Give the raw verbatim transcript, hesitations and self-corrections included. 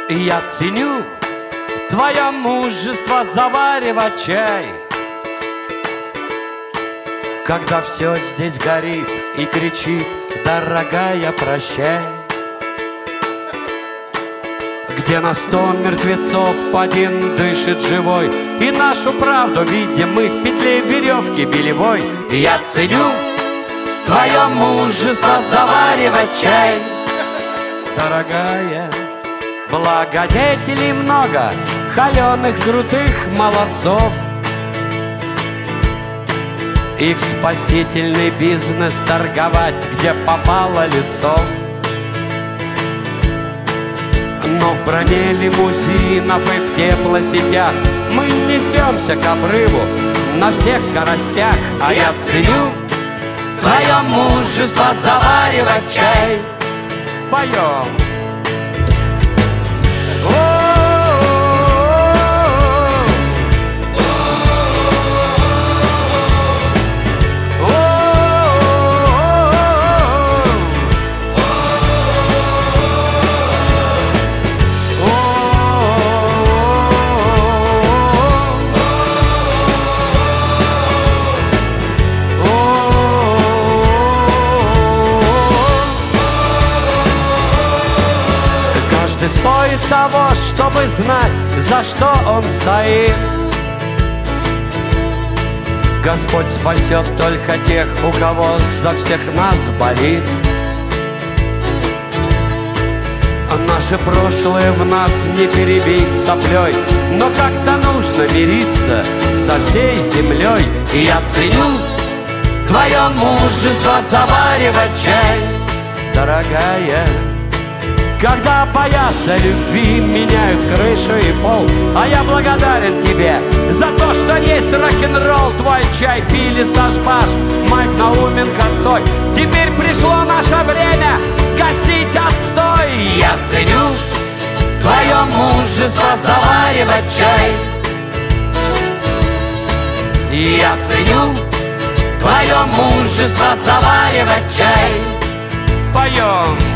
Я ценю твое мужество заваривать чай, когда все здесь горит и кричит: дорогая, прощай. Где на сто мертвецов один дышит живой, и нашу правду видим мы в петле веревки белевой. Я ценю твое мужество заваривать чай, дорогая. Благодетелей много, холеных, крутых молодцов. Их спасительный бизнес торговать, где попало лицо. Но в броне лимузинов и в теплосетях мы несемся к обрыву на всех скоростях. А я ценю твое мужество заваривать чай. Поем. Стоит того, чтобы знать, за что он стоит. Господь спасет только тех, у кого за всех нас болит. Наше прошлое в нас не перебить соплей, но как-то нужно мириться со всей землей. И я ценю твое мужество заваривать чай, дорогая. Когда боятся любви, меняют крышу и пол. А я благодарен тебе за то, что есть рок-н-ролл. Твой чай пили Саш Баш, Майк Науменко, Цой. Теперь пришло наше время гасить отстой. Я ценю твое мужество заваривать чай. Я ценю твое мужество заваривать чай. Поем.